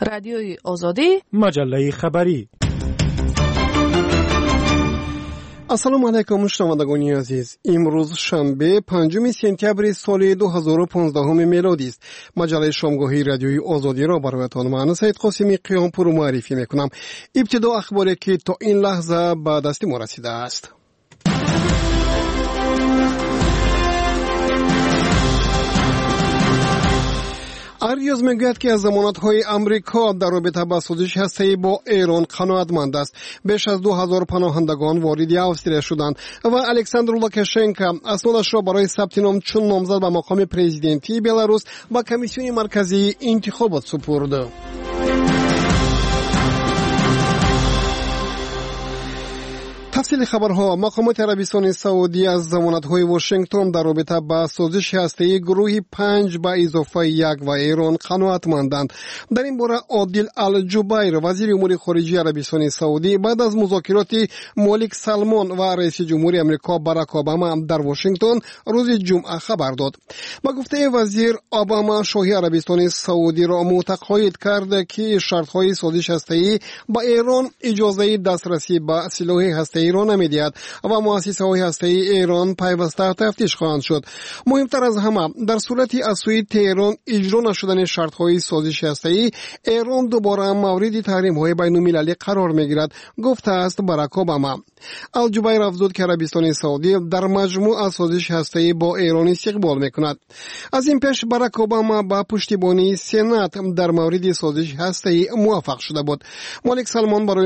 رادیوی آزادی، مجله خبری. السلام علیکم شنوندگان عزیز. امروز شنبه 5 سپتامبر سال 2015 میلادی است. مجله شامگاهی رادیوی آزادی را برایتان من سید قاسمی قیامپور معرفی میکنم. ابتدا اخباری که تا این لحظه به دست ما رسیده است. اریاز میگوید که از ضمانت‌های امریکا در رابطه با سازش هسته‌ای با ایران قناعتمند است. بیش از 2000 پناهندگان وارد استرالیا شدند و الکساندر لوکاشنکو اسنادش را برای ثبت نام چون نامزد به مقام پرزیدنتی بلاروس با کمیسیون مرکزی انتخابات سپرد. تفصیل خبرها. مقامات عربستان سعودی از ضمانت‌های واشنگتن در رابطه با سازش هسته‌ای گروه 5 به اضافه 1 و ایران قناعتمندند. در این باره عادل الجبیر وزیر امور خارجه عربستان سعودی بعد از مذاکرات ملک سلمان و رئیس جمهوری آمریکا باراک اوباما در واشنگتن روز جمعه خبر داد. با گفته وزیر، اوباما شاهی عربستان سعودی را متقاعد کرد که شرط‌های سازش هسته‌ای با ایران اجازه دسترسی به سلاح هسته‌ای ایران نمی‌دهد و مؤسسه‌های هسته‌ای ایران پیوسته تفتیش خواهند شد. مهمتر از همه، در صورتی از سوی تهران اجرا نشدن شرط‌های سازش هسته‌ای، ایران دوباره مورد تحریم‌های بین‌المللی قرار می‌گیرد، گفته است باراک اوباما. الجبیر افزود که عربستان سعودی در مجموع از سازش هسته‌ای با ایران استقبال می‌کند. از این پیش باراک اوباما با پشتیبانی سنا در مورد سازش هسته‌ای موافق شده بود. ملک سلمان برای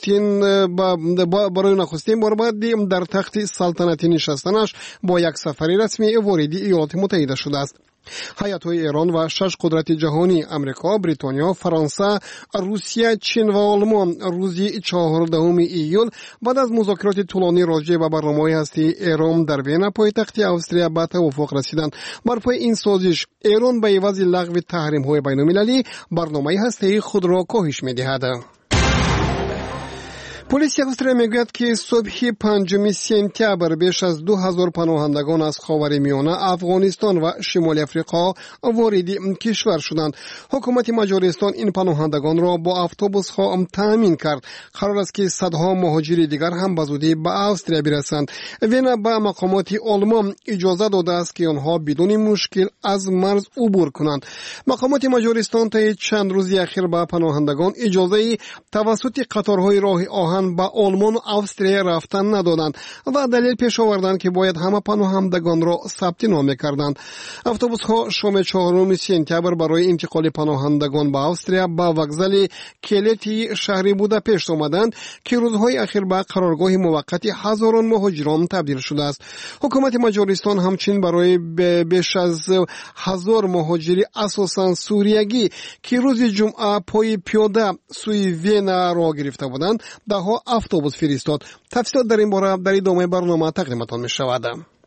نخستین بار بعد در تخت سلطنتی نشستنش با یک سفر رسمی وارد ایالات متحده شده است. هیات‌های ایران و 6 قدرت جهانی امریکا، بریتانیا، فرانسه، روسیه، چین و آلمان روز 14 ایول بعد از مذاکرات طولانی راجع به برنامه‌های هسته‌ای ایران در وین پایتخت استرالیا به توافق رسیدند. بر پای این سازش ایران به عوض لغو تحریم‌های بین‌المللی برنامه هسته‌ای خود را کاهش می‌دهد. پلیس استرالیا میگوید که صبح 5 سپتامبر بیش از 2000 پناهندگان از خاورمیانه، افغانستان و شمال افریقا وارد کشور شدند. حکومت مجارستان این پناهندگان را با اتوبوس ها تامین کرد. قرار است که صدها مهاجر دیگر هم به زودی به استرالیا برسند. وین به مقامات آلمان اجازه داده است که آنها بدون مشکل از مرز عبور کنند. مقامات مجارستان طی چند روز اخیر به پناهندگان اجازه توسط قطارهای راه آهن به آلمان و استرالیا رفتن ندادند و دلیل پیش آوردند که باید همه پناهندگان را ثبت نام کردند. اتوبوس ها شام 4 سپتامبر برای انتقال پناهندگان به استرالیا به وокزال کلیتی شهر بوداپشت آمدند که روزهای اخیر به قرارگاه موقت هزاران مهاجران تبدیل شده است. حکومت مجارستان همچنین برای بیش از 1000 مهاجر اساساً سوریگی که روز جمعه پای پیاده سوی وین را گرفته بودند ده اتوبوس فرستاد. تفصیلات در این باره در ادامه برنامه تقدیمتان می شود.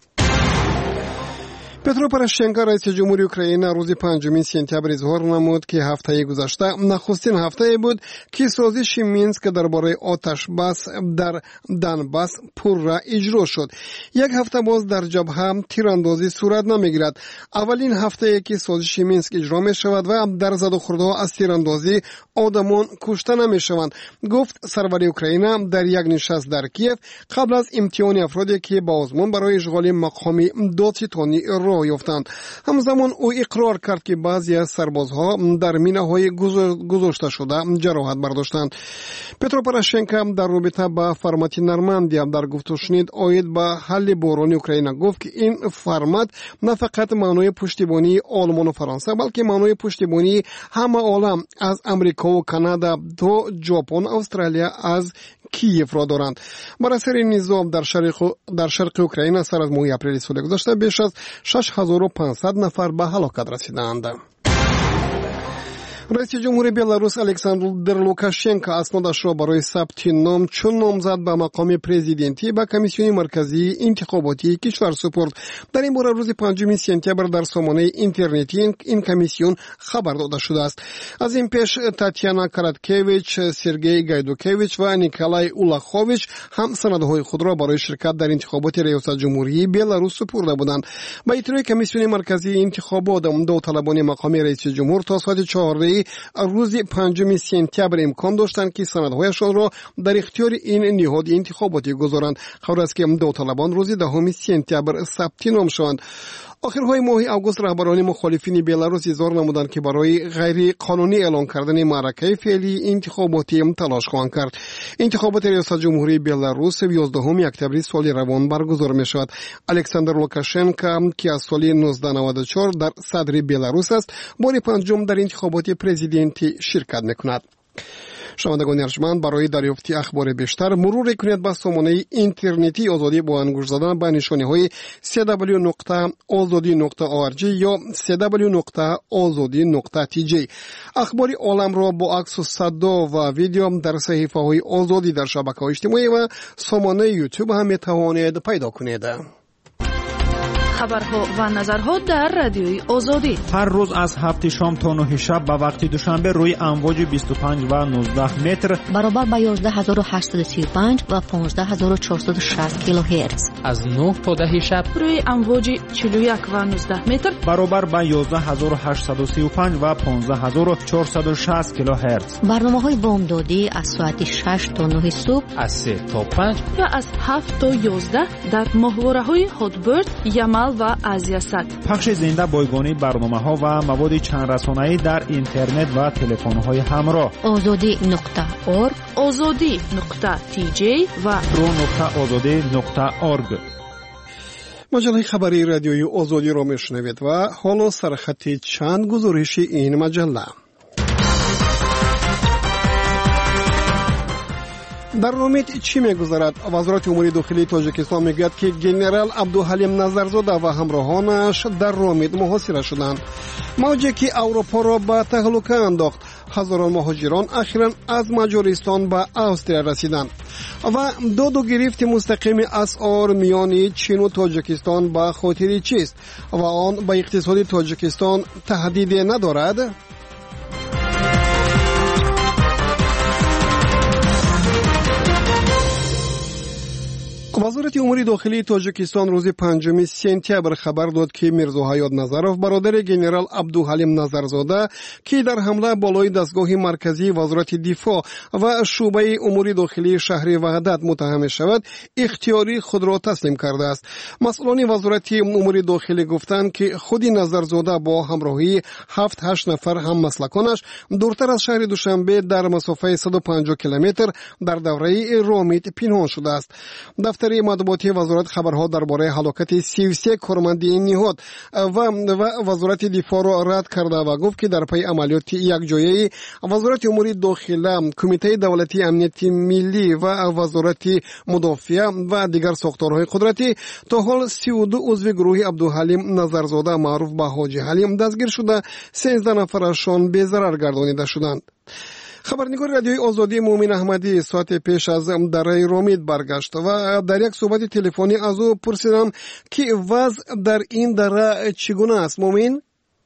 پترو پروشنکو رئیس جمهوری اوکراین روز 5 سپتامبر اظهار نمود که هفته گذشته نخستین هفته بود که سازش مینسک درباره آتش بس در دنباس پورا اجرا شد. یک هفته باز در جبهه تیراندازی صورت نمیگیرد. اولین هفته که سازش مینسک اجرا می شود و در زد و خوردها از تیراندازی آدمان کشته نمی شوند، گفت سرور اوکراین در یک نشست در کیف قبل از امتحان افرادی که با آزمون برای اشغال مقام دادستانی راه یافتند. همزمان او اقرار کرد که بعضی از سربازها در مینه‌های گذاشته شده جراحت برداشتند. پترو پروشنکو در رابطه با فرمت نرماندیا در گفت و شنید عاید به حل بحران اوکراین گفت که این فرمت نه فقط معنای پشتیبانی آلمان و فرانسه بلکه معنای پشتیبانی همه عالم از امریکا و کانادا تا ژاپن، استرالیا از کیف را دارند. بر اثر نظام در شرق اوکراین سر از ماه اپریل سال گذشته بیش از 6500 نفر به هلاکت رسیدند. رئیس جمهوری بلاروس الکساندر لوکاشنکو اسنادش را برای ثبت نام چون نامزد به مقام پرزیدنتی به کمیسیون مرکزی انتخاباتی کشور سپرد. در این باره روز 5 سپتامبر در سامانه اینترنتی این کمیسیون خبر داده شده است. از این پیش تاتیانا کاراتکویچ، سرگئی گایدوکویچ و نیکولای اولاخوویچ هم سندهای خود را برای شرکت در انتخابات ریاست جمهوری بلاروس سپرده بودند. با اطلاع کمیسیون مرکزی انتخابات داوطلبان مقام رئیس جمهور تا ساعت 4 که روز 5 سپتامبر امکان داشتند که سندهایشان را در اختیار این نهاد انتخاباتی گذارند. خبر است که داوطلبان روز 10 سپتامبر ثبت نام شوند. آخرهای ماه آگوست رهبران مخالفین بیلاروس اظهار نمودند که برای غیر قانونی اعلان کردن معرکه فعلی انتخاباتی تلاش خواهند کرد. انتخابات ریاست جمهوری بیلاروس 11 اکتبر سال روان برگزار می شود. الکساندر لوکاشنکا که از سال 1994 در صدر بیلاروس است، بار پنجم در انتخابات پرزیدنتی شرکت می کند. شنوندگان ارجمند، برای دریافت اخبار بیشتر مرور کنید به سامانه اینترنتی آزادی با انگشت زدن به نشانه‌های www.azadi.org یا www.azadi.tj. اخبار عالم را با عکس و صدا و ویدیو در صحیفه‌های آزادی در شبکه‌های اجتماعی و سامانه یوتیوب هم می‌توانید پیدا کنید. خبرها و نظرها در رادیوی آزادی هر روز از 7 شام تا 9 شب به وقت دوشنبه روی امواج 25 و 19 متر برابر با 11835 و 15460 کیلوهرتز، از 9 تا 10 شب روی امواج 41 و 19 متر برابر با 11835 و 15460 کیلوهرتز. برنامه‌های بامدادی از ساعت 6 تا 9 صبح، از 3 تا 5 و از 7 تا 11 در ماهواره‌های هاتبرد، یمل و آزیاسات. پخش زنده بایگانی برنامه‌ها و مواد چند رسانه‌ای در اینترنت و تلفن‌های همراه. azadi.org، azadi.tj و pro.azadi.org. مجله خبری رادیوی آزادی را میشنوید و حالا سرخط چند گزارش این مجله. در رومیت چی میگذرد؟ وزارت امور داخلی تاجیکستان میگوید که گنرال عبدالحلیم نظرزاده و همراهانش در رومیت محاصره شدند. موجی که اروپا را به تهلکه انداخت. هزاران مهاجران اخیراً از مجارستان به استرالیا رسیدند. و داد و گرفت مستقیم اسعار میان چین و تاجیکستان به خاطر چیست و آن به اقتصاد تاجیکستان تهدید ندارد؟ وزارت امور داخلی تاجیکستان روز 5 سپتامبر خبر داد که میرزا حیات نظرов برادر گنرال عبدالحلیم نظرزاده که در حمله بالای دستگاه مرکزی وزارت دفاع و شعبه امور داخلی شهر وحدت متهم شود، اختیاری خود را تسلیم کرده است. مسئولان وزارت امور داخلی گفتند که خود نظرزاده با همراهی 7-8 نفر هم مسلکانش دورتر از شهر دوشنبه در مسافت 150 کیلومتر در دوره رومیت پنهان شده است. دفتر مطبوعاتی وزارت خبرها درباره هلاکت 33 کارمند این نهاد و وزارت دفاع را رد کرده و گفت که در پی عملیات یک جایه وزارت امور داخلی، کمیته دولتی امنیت ملی و وزارت مدافعه و دیگر ساختارهای قدرتی تا حال 32 عضو گروه عبدالحلیم نظرزاده معروف به حاجی حلیم دستگیر شده، 13 نفرشان به ضرر گردانیده شدند. خبرنگار رادیوی آزادی مومن احمدی ساعت پیش از دره رومیت برگشت و در یک صحبت تلفنی از او پرسیدم که وضع در این دره چگونه است. مومن؟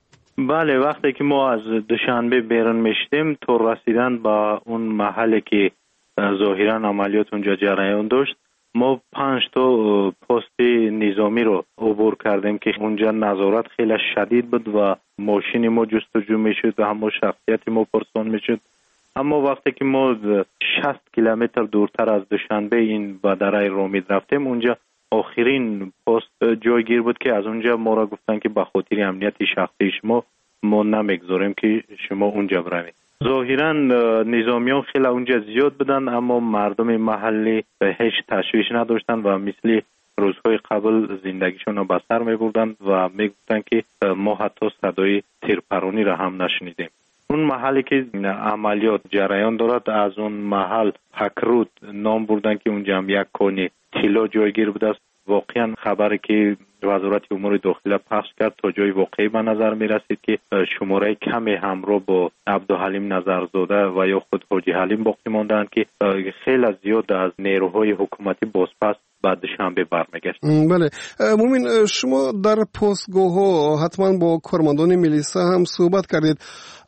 بله، وقتی که ما از دوشنبه بیرون میشدیم تا رسیدن به اون محلی که ظاهرا عملیات اونجا جریان داشت، ما 5 تا پست نظامی رو عبور کردیم که اونجا نظارت خیلی شدید بود و ماشین ما جستجو میشد و هم شخصیت ما پرسان میشد. اما وقتی که ما 60 کیلومتر دورتر از دوشنبه این به دره رومیت رفتیم، اونجا آخرین پست جایگیر بود که از اونجا ما را گفتن که به خاطر امنیت شخصی شما ما نمیگذاریم که شما اونجا بروید. ظاهرا نظامیان خیلی اونجا زیاد بودن، اما مردم محلی هیچ تشویش نداشتن و مثل روزهای قبل زندگیشون رو به سر میبردن و میگفتن که ما حتی صدای تیرپرانی را هم نشنیدیم. اون محلی که عملیات جریان دارد، از اون محل پکرود نام بردن که اونجا هم یک کانی طلا جایگیر بوده است. واقعا خبری که وزارت امور داخلی پخش کرد تا جای واقعی به نظر می رسید که شماره کمی همراه با عبدالحلیم نظرزاده و یا خود حاجی حلیم باقی ماندند که خیلی زیاد از نیروهای حکومتی بازپس بعد شنبه برمیگشت. بله مومن، شما در پستگاه ها حتما با کارمندان میلیسا هم صحبت کردید.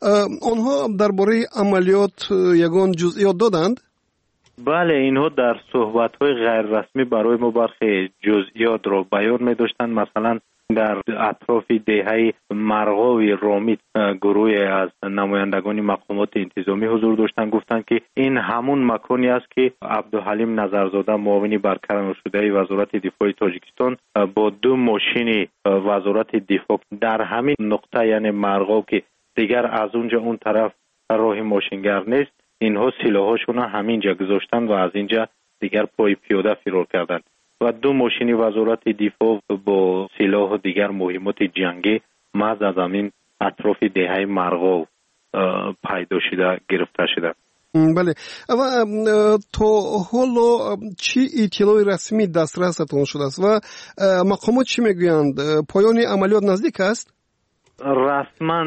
آنها درباره عملیات یگان جزئیات دادند؟ بله، اینها در صحبت‌های غیر رسمی برای ما برخی جزئیات را بیان می‌داشتند. مثلا در اطراف دهه مرغاوی رومیت گروهی از نمایندگان مقامات انتظامی حضور داشتند. گفتند که این همون مکانی است که عبدالحلیم نظرزاده معاون برقرار شده وزارت دفاع تاجیکستان با 2 ماشین وزارت دفاع در همین نقطه یعنی مرغاو که دیگر از اونجا اون طرف راه ماشینگر نیست، اینها سلاحاشون همینجا گذاشتن و از اینجا دیگر پای پیاده فرار کردند و 2 ماشین وزارت دفاع با سلاح و دیگر مهمات جنگی محض از همین اطراف دهه مرغاو پیدا شده گرفته شده. بله، و تو حالا چی اطلاع رسمی دسترستون شده است و مقامات چی میگویند؟ پایان عملیات نزدیک است؟ رسما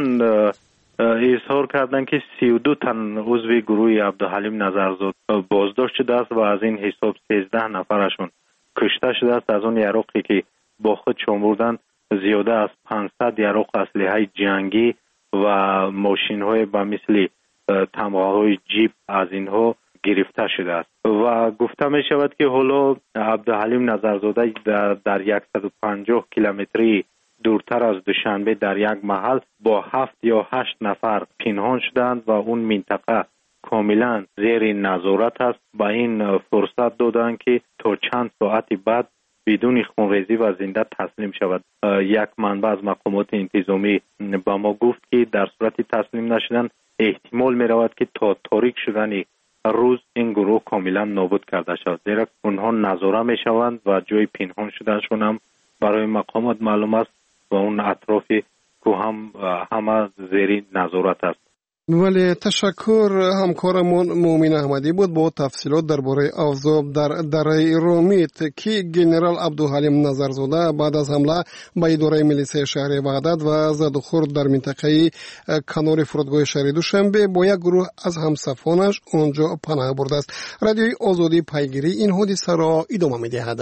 اظهار کردند که 32 تن عضو گروه عبدالحلیم نظرزاده بازداشت شده است و از این حساب 13 نفرشون کشته شده است. از اون یراقی که با خود بردن زیاده از 500 یراق اسلحه جنگی و ماشین های به مثل تمغه های جیپ از اینها گرفته شده است و گفته می شود که حالا عبدالحلیم نظرزاده در 150 کیلومتری دورتر از دوشنبه در یک محل با 7 یا 8 نفر پنهان شدند و اون منطقه کاملا زیر نظارت است. با این فرصت دادند که تا چند ساعت بعد بدون خونریزی و زنده تسلیم شود. یک منبع از مقامات انتظامی با ما گفت که در صورت تسلیم نشدن احتمال می رود که تا تاریک شدن روز این گروه کاملا نابود کرده شود، زیرا اونها نظاره می شوند و جای پنهان شدنشون هم برای مقامات معلوم است و اون اطراف که همه زیر نظارت است. ولی تشکر. همکارمون مومن احمدی بود با تفصیلات درباره اوضاع در دره رومیت که جنرال عبدالحلیم نظرزاده بعد از حمله به اداره میلیسه شهر وحدت و زد و خورد در منطقه کنار فرودگاه شهر دوشنبه با یک گروه از همصفانش آنجا پناه برده است. رادیوی آزادی پیگیری این حادثه را ادامه می‌دهد.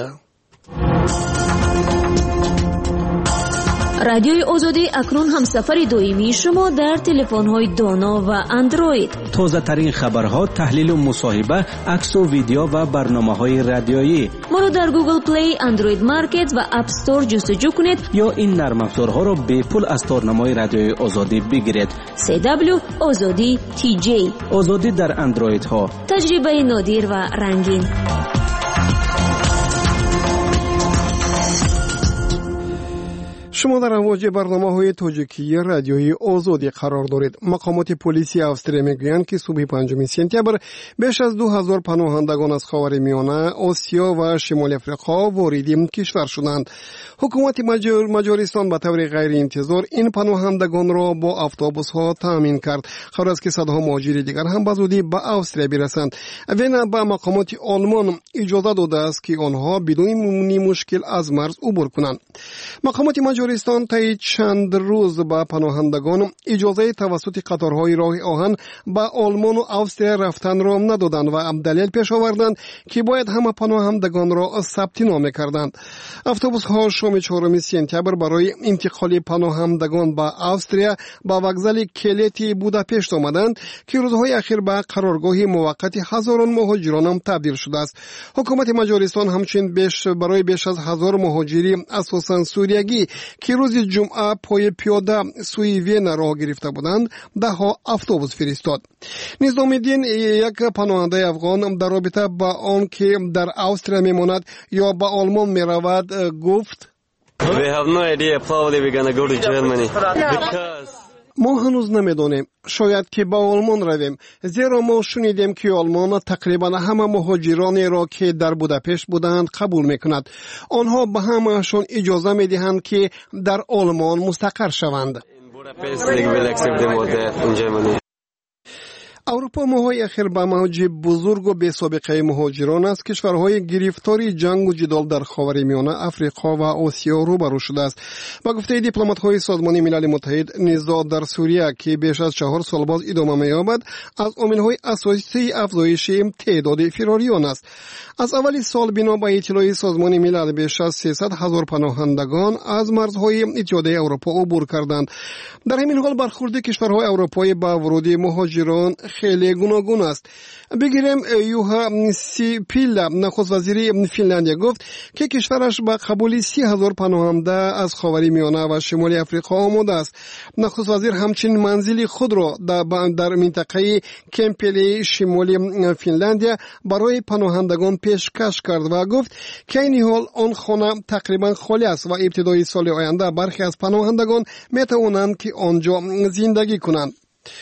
رادیوی آزادی اکنون همسفر دائمی شما در تلفن‌های دانا و اندروید. تازه ترین خبرها، تحلیل و مصاحبه، عکس و ویدیو و برنامه‌های رادیویی. ما را در گوگل پلی، اندروید مارکت و اپ استور جستجو کنید یا این نرم افزارها را به پول از تارنمای رادیوی آزادی بگیرید. CW آزادی TJ. آزادی در اندروید ها. تجربه نادر و رنگین. شما در امواج برنامه‌های تاجیکی رادیوی آزادی قرار دارید. مقامات پلیسی استرالیا میگویند که صبح 5 سپتامبر بیش از 2000 پناهندگان از خاورمیانه، آسیا و شمال افریقا وارد کشور شدند. حکومت مجارستان به طور غیر انتظار این پناهندگان را با اتوبوس‌ها تامین کرد. قرار است که صدها مهاجر دیگر هم به زودی به استرالیا برسند. وین به مقامات آلمان اجازه داده است که آنها بدون مشکل از مرز عبور کنند. مقامات مجارستان طی چند روز به پناهندگان اجازه توسط قطارهای راه آهن به آلمان و استرالیا رفتن را ندادند و دلیل پیش آوردند که باید همه پناهندگان را ثبت نام کردند. اتوبوس‌ها شام 4 سپتامبر برای انتقال پناهندگان به استرالیا به وокزال کلیتی بوداپشت آمدند که روزهای اخیر به قرارگاه موقت هزاران مهاجران هم تبدیل شده است. حکومت مجارستان همچنین برای بیش از 1000 مهاجری اساساً سوریگی که روز جمعه پای پیاده سوی وین راه گرفته بودند 10 اتوبوس فرستاد. نظام الدین، یک پناهنده افغان، در رابطه با آن که در استرالیا میماند یا به آلمان میرود گفت We have no idea probably we're going to go to Germany because ما هنوز نمیدانیم، شاید که با آلمان رویم، زیرا ما شنیدیم که آلمان تقریبا همه مهاجرانی را که در بوداپشت بودند قبول میکند. آنها به همهشان اجازه میدهند که در آلمان مستقر شوند. اروپا ماهای اخیر به موج بزرگ و بی سابقه مهاجران است. کشورهای گرفتاری جنگ و جدال در خاورمیانه، افریقا و آسیا روبرو شده است. با گفته دیپلمات‌های سازمان ملل متحد، نزاع در سوریه که بیش از 4 سال باز ادامه می‌یابد از عامل‌های اساسی افزایش تعداد فراریان است. از اول سال بنا به اطلاع سازمان ملل بیش از 300,000 پناهندگان از مرزهای اتحادیه اروپا عبور کردند. در همین حال برخورد کشورهای اروپایی با ورود مهاجران خیلی گوناگون است. بگیریم یوها سیپیلا، نخست وزیر فنلاندیا، گفت که کشورش با قبول 30,000 پناهنده از خاورمیانه و شمال افریقا آماده است. نخست وزیر همچنین منزل خود را در منطقه کمپلی شمالی فنلاندیا برای پناهندگان پیشکش کرد و گفت که این حال آن خانه تقریبا خالی است و ابتدای سال آینده برخی از پناهندگان میتوانند که آنجا زندگی کنند.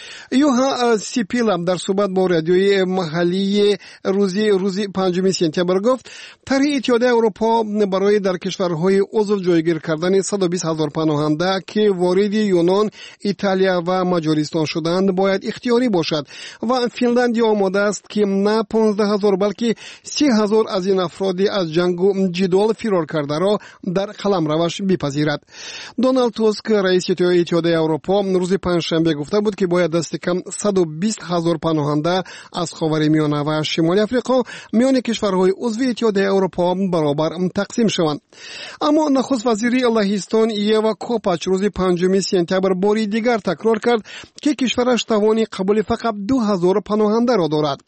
یوها سیپیلا در صحبت با رادیوی محلی روزی 5 سپتامبر گفت طرح اتحادیه اروپا برای در کشورهای عضو جایگیر کردن 120,000 پناهنده که وارد یونان، ایتالیا و مجارستان شدند باید اختیاری باشد و فنلاندیا آماده است که نه 15,000 بلکه 30,000 از این افرادی از جنگ و جدال فرار کرده را در قلمروش بپذیرد. دونالد توسک رئیس اتحادیه اروپا روز پنجشنبه گفته بود که باید دست کم 120,000 پناهنده از خاورمیانه و شمال افریقا میان کشورهای عضو اتحادیه اروپا برابر تقسیم شوند. اما نخست وزیر لهستان ایوا کوپاچ روز 5 سپتامبر باری دیگر تکرار کرد که کشورش توانی قبول فقط 2,000 پناهنده را دارد.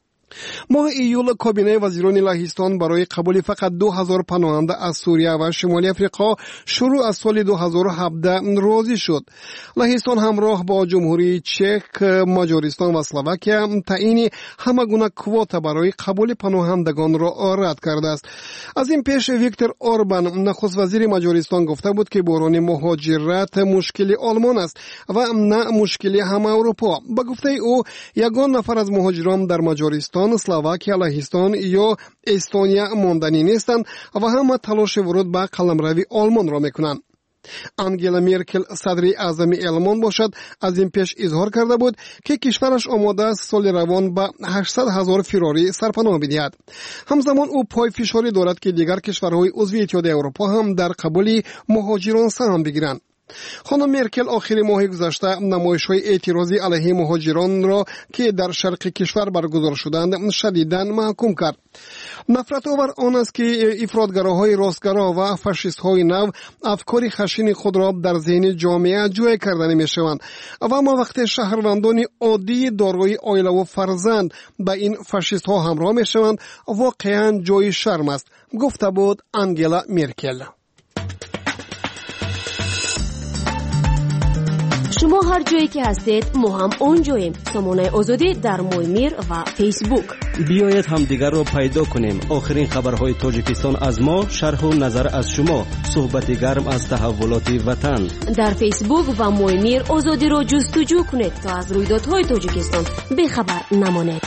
ماه ایول کابینه وزیران لهستان برای قبول فقط 2,000 پناهنده از سوریه و شمال افریقا شروع از سال 2017 راضی شد. لهستان همراه با جمهوری چک، مجارستان و اسلواکیا تعیین همگونه کوتا برای قبول پناهندگان را رد کرده است. از این پیش ویکتور اوربان نخست وزیر مجارستان گفته بود که بحران مهاجرت مشکل آلمان است و نه مشکل همه اروپا. با گفته او یگان نفر از مهاجران در مجارستان، اسلواکیا، لهستان یا استونیا ماندنی نیستند و همه تلاش ورود به قلمروی آلمان را میکنند. انگلا مرکل صدر اعظم آلمان باشد از این پیش اظهار کرده بود که کشورش آماده است سال روان به 800,000 فراری سرپناه بدهد. همزمان او پای فشاری دارد که دیگر کشورهای عضو اتحادیه اروپا هم در قبول مهاجران سهم بگیرند. خانم مرکل آخر ماه گذشته نمایش‌های اعتراضی علیه مهاجران را که در شرق کشور برگزار شدند شدیداً محکوم کرد. نفرت آور آن است که افراطگراهای راستگرا و فاشیست‌های نو افکار خشن خود را در ذهن جامعه جای کردن می‌شوند و اما وقتی شهروندان عادی دارای عائله و فرزند به این فاشیست‌ها همراه می‌شوند واقعاً جای شرم است، گفته بود انگلا مرکل. شما هر جایی که هستید ما هم اونجاییم. سامانه آزادی در مویمیر و فیسبوک. بیایید همدیگر را پیدا کنیم. آخرین خبرهای تاجیکستان از ما، شرح و نظر از شما، صحبت گرم از تحولات وطن. در فیسبوک و مویمیر آزادی را جستجو کنید تا از رویدادهای تاجیکستان بخبر نمانید.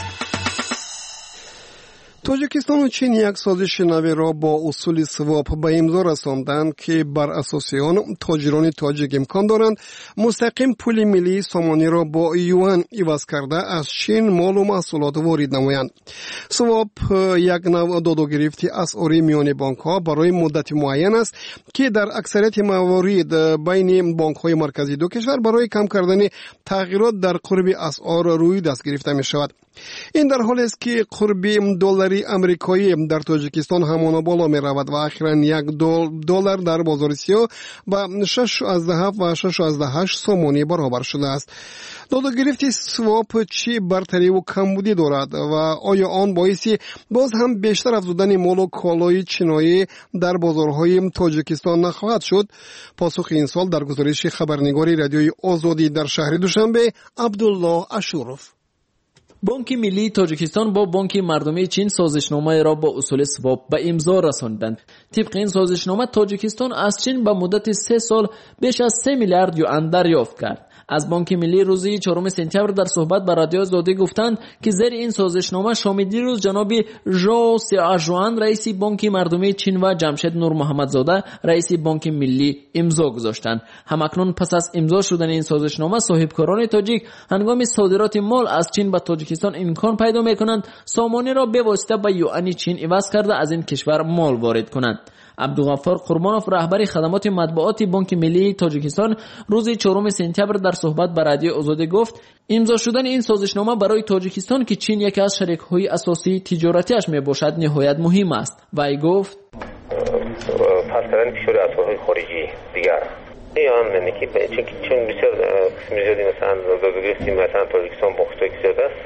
تاجیکستان و چین یک سازش نوی را با اصول سواپ به امضا رساندند که بر اساس آن تاجران تاجیک امکان دارند مستقیم پول ملی سامانی را با یوان عوض کرده از چین مال و محصولات وارد نمایند. سواپ یک نوع داد و گرفت اسعاری میان بانک ها برای مدت معین است که در اکثریت موارد بین بانک های مرکزی دو کشور برای کم کردن تغییرات در قرب اسعار روی دست گرفته می شود. این در حالی است که قرب دلاری امریکایی در تاجیکستان همانا بالا می رود و اخیراً $1 در بازار سیاه با 6.7 و 6.8 سامانی برابر شده است. داد و گرفت سواپ چی برتری و کمبودی دارد و آیا آن باعثی باز هم بیشتر افزودن مال و کالای چینایی در بازارهای تاجیکستان نخواهد شد؟ پاسخ این سال در گزارش خبرنگار رادیوی آزادی در شهر دوشنبه عبدالله اشورف. بانک ملی تاجیکستان با بانک مردمی چین سازشنامه را با اصول سواپ به امضا رساندند. طبق این سازشنامه تاجیکستان از چین به مدت 3 سال بیش از 3 میلیارد یوان دریافت کرد. از بانک ملی روز 4 سپتامبر در صحبت با رادیو آزادی گفتند که زیر این سازشنامه شامل دیروز جناب ژو سیاژوان رئیس بانک مردمی چین و جمشید نور محمدزاده رئیس بانک ملی امضا گذاشتند. همکنون پس از امضا شدن این سازشنامه صاحبکاران تاجیک هنگام صادرات مال از چین به تاجیکستان امکان پیدا می‌کنند سامانی را به واسطه به یوان چین عوض کرده از این کشور مال وارد کنند. عبدالغفار قربانوف رهبر خدمات مطبوعاتی بانک ملی تاجیکستان روز 4 سپتامبر در صحبت با رادیو آزادی گفت امضا شدن این سازشنامه برای تاجیکستان که چین یکی از شریک‌های اساسی تجارتیش میباشد نهایت مهم است. وی گفت پس کردن فشار اسعارهای خارجی دیگر یعنی که چون بسیار زیادی مثلا دادگیری مثلا تاجیکستان با خطایی زیاد است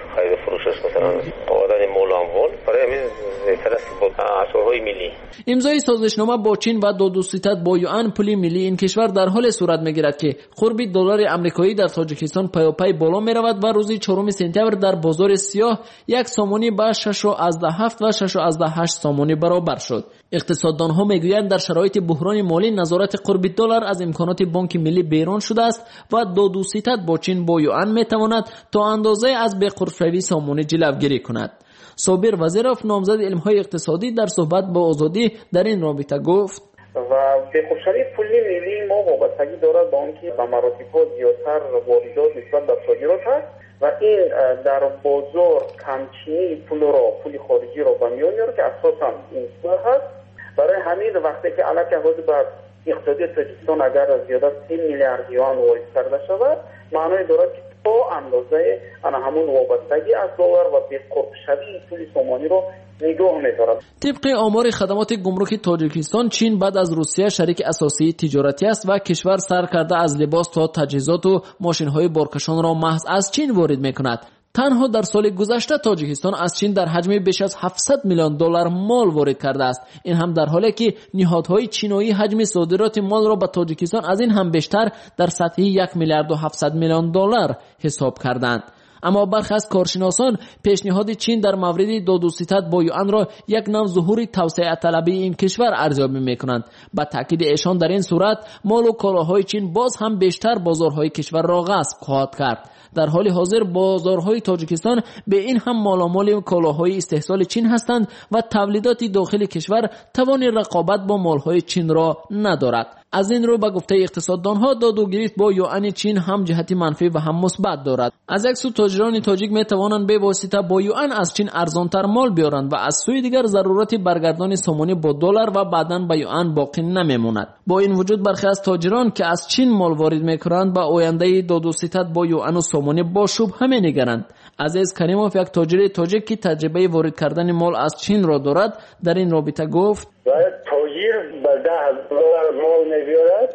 امضای سازشنامه با چین و دادوستد با یوان پول ملی این کشور در حال صورت میگیرد که قرب دلار آمریکایی در تاجیکستان پیاپی بالا میرود و روز 4 سپتامبر در بازار سیاه یک سامانی به 6.7 و 6.8 سامانی برابر شد. اقتصاددانها میگویند در شرایط بحران مالی نظارت قرب دلار از امکانات بانک ملی بیرون شده است و دادوستد با چین با یوان میتواند تا اندازه از بقرب‌شوی سامانی جلوگیری کند. صابر وزیرов نامزد علم‌های اقتصادی در صحبت با آزادی در این رابطه گفت و بقرب‌شوی پولی ملی ما وابستگی دارد به آنکه به مراتب‌ها زیادتر واردات نسبت به صادرات هست و این در بازار کمچینی پول خارجی را به میان میاره که اساساً این سوال هست. برای همین وقتی که علاوه بر اقتصادی تاجیکستان اگر زیاده 3 میلیارد یوان وارد کرده شود معنی دارد که تا اندازه همون وابستگی از دلار و بقرب‌شوی پول سامانی رو نگاه می‌دارد. طبق آمار خدمات گمرک تاجیکستان چین بعد از روسیه شریک اساسی تجارتی است و کشور سر کرده از لباس تا تجهیزات و ماشین‌های بارکشان را محض از چین وارد می‌کند. تنها در سال گذشته تاجیکستان از چین در حجم بیش از 700 میلیون دلار مال وارد کرده است. این هم در حالی که نهادهای چینی حجم صادرات مال را به تاجیکستان از این هم بیشتر در سطح 1 میلیارد و 700 میلیون دلار حساب کردند. اما برخی از کارشناسان پیشنهاد چین در مورد دادوستد با یوان را یک نوع ظهور توسعه طلبی این کشور ارزیابی میکنند. با تاکید ایشان در این صورت مال و کالاهای چین باز هم بیشتر بازارهای کشور را غصب خواهد کرد. در حال حاضر بازارهای تاجیکستان به این هم مالامال کالاهای استحصال چین هستند و تولیدات داخل کشور توان رقابت با مالهای چین را ندارد. از این رو به گفته اقتصاددانها داد و گریخت با یوان چین هم جهت منفی و هم مثبت دارد. از یک سو تاجران تاجیک می توانند به واسطه با یوان از چین ارزانتر مال بیارند و از سوی دیگر ضرورت برگردان سامانی با دلار و بعداً به یوان باقی نمیماند. با این وجود برخی از تاجران که از چین مال وارد میکنند به آینده دادوستد با یوان و سامانی با شبهه می‌نگرند. عزیز کریموف یک تاجر تاجیک که تجربه وارد کردن مال از چین را دارد در این رابطه گفت تاجر به 10,000 دلار مال می‌بیارد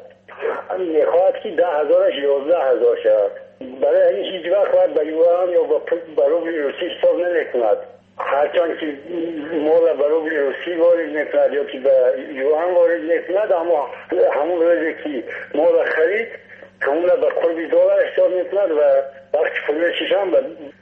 میخواهد که 10,000 11,000 شود. برای این هیچ وقت باید به یوان یا به روبل روسی حساب نمی‌کند. هرچند که مال به روبل روسی وارد می‌کند یا که به یوان وارد می‌کند اما همون روزی که مال خرید همون به قرب دلار حساب می‌کند و وقتی فروشش هم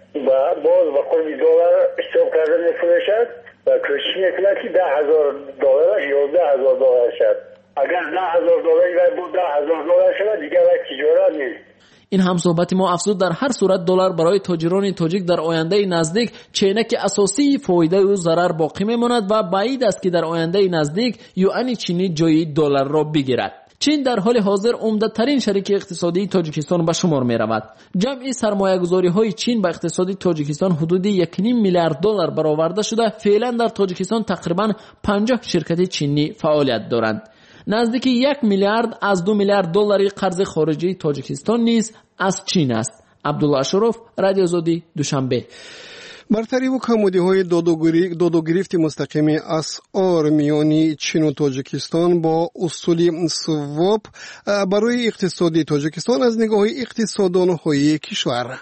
باز به قرب دلار حساب کرده می‌فروشد و کوشش می‌کند که 10,000 دلار 11,000 دلار شد. اگر 10,000 دلار بود 10,000 دلار شد دیگر تجارت نیست. این هم صحبت ما افزود در هر صورت دلار برای تاجران تاجیک در آینده نزدیک چینک اساسی فایده و ضرر باقی میماند و بعید است که در آینده نزدیک یوان چینی جای دلار را بگیرد. چین در حال حاضر عمده‌ترین شریک اقتصادی تاجیکستان به شمار می‌رود. جمعی سرمایه‌گذاری‌های چین به اقتصاد تاجیکستان حدود 1.5 میلیارد دلار برآورده شده. فعلا در تاجیکستان تقریباً 50 شرکت چینی فعالیت دارند. نزدیک 1 میلیارد از 2 میلیارد دلاری قرض خارجی تاجیکستان نیز از چین است. عبدالله اشرف، رادیو آزادی، دوشنبه. برتری و کمودی‌های دادوگریفت مستقیم اسعار میانی چین و تاجیکستان با اصول سواپ برای اقتصادی تاجیکستان از نگاه اقتصاددان‌های کشور.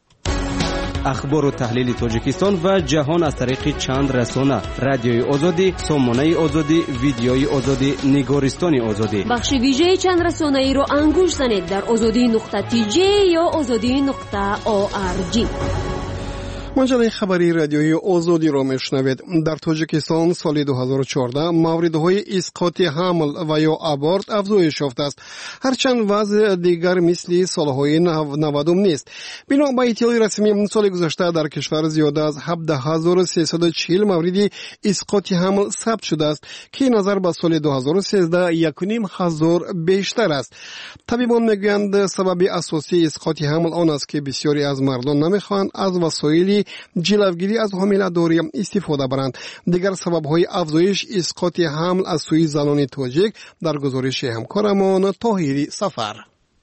اخبار و تحلیل تاجیکستان و جهان از طریق چند رسانه: رادیوی آزادی، سامانه آزادی، ویدیوی آزادی، نگارستان آزادی. بخش ویژه چند رسانه ای رو انگوش زنید در azadi.tj یا azadi.org. مجله خبری رادیویی آزادی را میشنوید. در تاجیکستان سال 2014 موردهای اسقاط حمل و یا ابورت افزایش یافته است، هرچند وضع دیگر مثل سالهای 90 نیست. بنا به اطلاع رسمی سال گذشته در کشور زیاده از 17,340 مورد اسقاط حمل ثبت شده است که نظر به سال 2013 1,500 بیشتر است. طبیبان میگویند سبب اساسی اسقاط حمل آن است که بسیاری از مردان نمیخواهند از وسایل جلوگیری از حامله‌داری استفاده برند. دیگر سبب‌های افزایش اسقاط حمل از سوی زنان تاجیک در گزارش همکارمان طاهری سفر.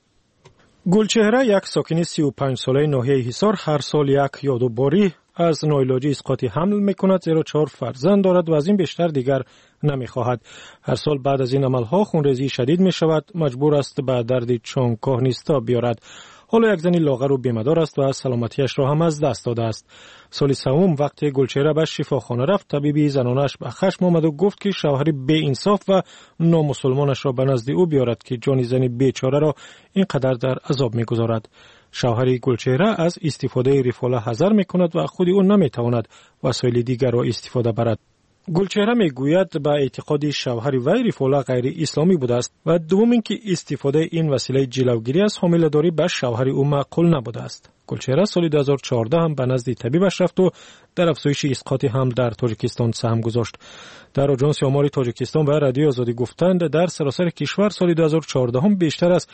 گلچهره یک ساکن 35 ساله ناحیه حصار هر سال یک یا دو باری از ناعلاجی اسقاط حمل میکند، زیرا 4 فرزند دارد و از این بیشتر دیگر نمیخواهد. هر سال بعد از این عملها خونریزی شدید میشود، مجبور است به درد چانکاه نیستا بیارد. حالا یک زنی لاغر و بیمدار است و سلامتیش را هم از دست داده است. سال سوم وقتی گلچهره به شفاخانه رفت، طبیبی زنانش به خشم آمد و گفت که شوهری بی انصاف و نامسلمانش را به نزد او بیارد که جان زنی بیچاره را اینقدر در عذاب می‌گذارد. شوهر گلچهره از استفاده ریفولا حذر می‌کند و خود او نمی‌تواند وسایل دیگر را استفاده برد. گلچهره میگوید به اعتقاد شوهر وی ریفولا غیر اسلامی بوده است و دوم اینکه استفاده این وسیله جلوگیری از حامله‌داری به شوهر او معقول نبوده است. گلچهره سال 2014 هم به نزد طبیبش رفت و در افزایش اسقاط حمل در تاجیکستان سهم گذاشت. در آژانس آمار تاجیکستان و رادیوی آزادی گفتند در سراسر کشور سال 2014 هم بیشتر از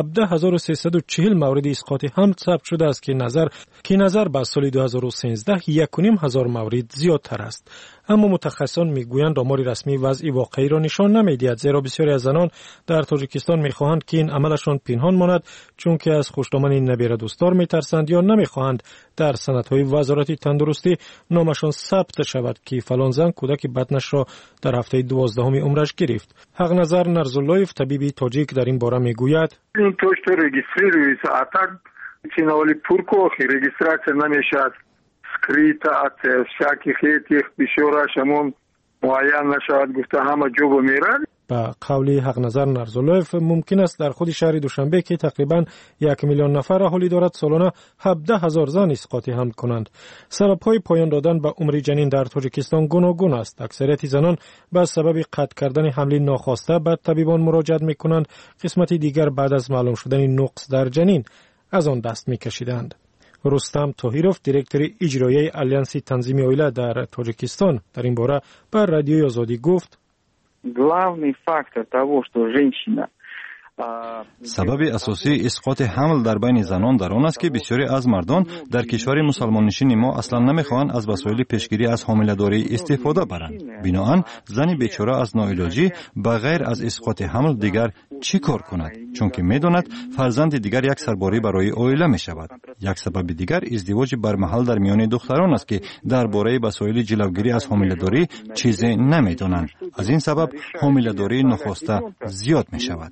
17340 مورد اسقاط حمل ثبت شده است که نظر به سال 2013 1,500 مورد زیادتر است. اما متخصصان میگویند آمار رسمی وضع واقعی را نشان نمیدهد، زیرا بسیاری از زنان در تاجیکستان میخواهند که این عملشان پنهان ماند چون که از خوشدامن نبیره دوستدار میترسند یا نمیخواهند در سندهای وزارت تندرستی نامشان ثبت شود که فلان زن کودک بدنش را در هفته 12 عمرش گرفت. حق نظر نرزاللایف طبیبی تاجیک در این باره میگوید این تو رجیستریرویس اتاک چینالی پورکو رجیستراcja نمیشد скрита от всяких этих بسیارشمون معین نشود گفته همه جوب میرن. با قول حق نظر نرزاللایف ممکن است در خود شهر دوشنبه که تقریباً 1 میلیون نفر اهالی دارد سالانه 17,000 زن اسقاط حمل کنند. سبب‌های پایان دادن به عمر جنین در تاجیکستان گوناگون است. اکثریت زنان به سبب قطع کردن حمل ناخواسته به طبیبان مراجعت می‌کنند. قسمت دیگر بعد از معلوم شدن نقص در جنین از آن دست می‌کشیدند. رستم طاهیروف دیرکتور اجرایی الیانس تنظیم اویله در تاجیکستان در این باره بر رادیوی آزادی گفت: Главный фактор того, что женщина سبب اساسی اسقاط حمل در بین زنان در آن است که بسیاری از مردان در کشور مسلمان نشین ما اصلا نمیخواهند از وسایل پیشگیری از حامله‌داری استفاده برند. بنابراین زنی بیچاره از ناعلاجی بغیر از اسقاط حمل دیگر چی کار کند؟ چون که میداند فرزند دیگر یک سرباری برای عائله می شود. یک سبب دیگر ازدواج برمحل در میان دختران است که درباره وسایل جلوگیری از حامله‌داری چیزی نمیدانند. از این سبب حامله‌داری ناخواسته زیاد می شود.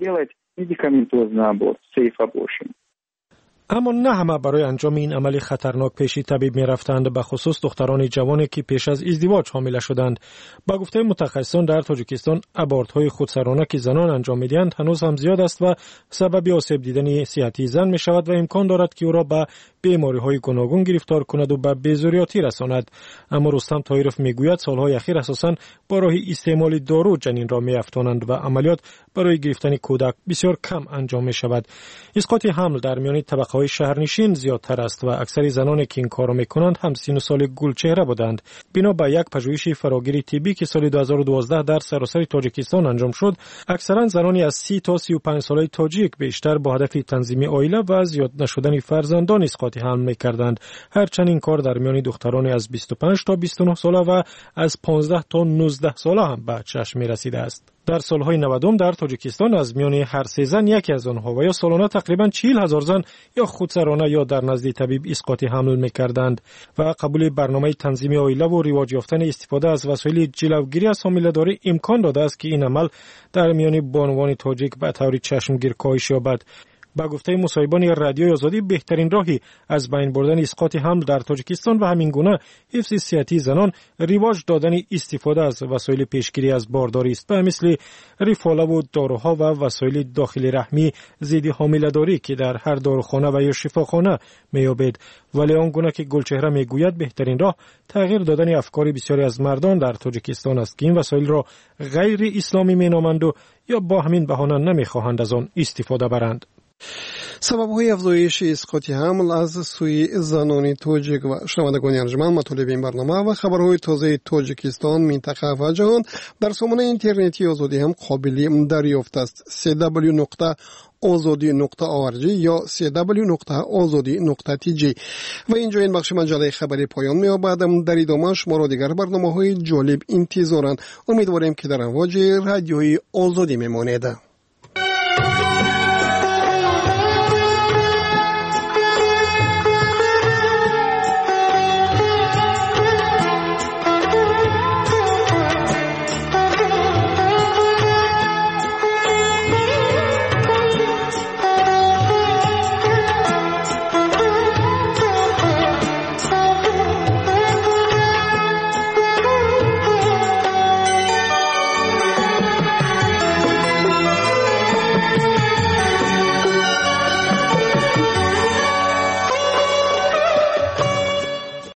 اما نه همه برای انجام این عمل خطرناک پیش طبیب می رفتند، به خصوص دختران جوانی که پیش از ازدواج حامله شدند. با گفته متخصصان در تاجیکستان ابورت‌های خودسرانه که زنان انجام می‌دهند هنوز هم زیاد است و سبب آسیب دیدن صحتی زن می شود و امکان دارد که او را به بیماری‌های گوناگون گرفتار کند و به بیزوریاتی رساند. اما رستم طاهیروف میگوید سالهای اخیر اساساً با راه استعمال دارو جنین را می‌افزایند و عملیات برای گرفتن کودک بسیار کم انجام می‌شود. اسقاط حمل در میان طبقه‌های شهرنشین زیادتر است و اکثر زنانی که این کار را می‌کنند هم سن و سال گلچهره بودند. بنا به یک پژوهش فراگیر طبی که سال 2012 در سراسر تاجیکستان انجام شد، اکثرا زنانی از 30 تا 35 ساله تاجیک بیشتر با هدف تنظیم عائله و زیاد نشدن فرزندان اسقاط حمل می‌کردند. هرچند این کار در میان دختران از 25 تا 29 ساله و از 15 تا 19 ساله هم به چشم می‌رسیده است. در سالهای 90 در تاجیکستان از میان هر 3 زن یکی از آنها و یا سالانه تقریباً 40,000 زن یا خودسرانه یا در نزد طبیب اسقاط حمل می‌کردند و قبول برنامه تنظیم عائله و رواج یافتن استفاده از وسایل جلوگیری از حامله‌داری امکان داده است که این عمل در میان بانوان تاجیک به طور چشمگیر کاهش یابد. با گفته مصاحبان رادیوی آزادی بهترین راهی از بین بردن اسقاط حمل در تاجیکستان و همین گونه حفظ صحتی زنان رواج دادن استفاده از وسایل پیشگیری از بارداری است، به مثل ریفالا و داروها و وسایل داخلی رحمی ضد حامله‌داری که در هر داروخانه و یا شفاخانه می‌یابد. ولی آن گونه که گلچهره میگوید بهترین راه تغییر دادن افکار بسیاری از مردان در تاجیکستان است که این وسایل را غیر اسلامی مینامند و یا با همین بهانه نمی‌خواهند از آن استفاده برند. سبب‌های افزایش اسقاط حمل از سوی زنان تاجیک و شنوندگان ارجمند مطالب این برنامه و خبرهای تازه تاجیکستان، منطقه و جهان در سامانه اینترنتی آزادی هم قابل دریافت است. www.azadi.org یا www.azadi.tg و اینجا این بخش مجله خبری پایان می‌یابد. در ادامه شما را دیگر برنامه‌های جالب انتظارند. امیدواریم که در امواج رادیوی آزادی میمانید.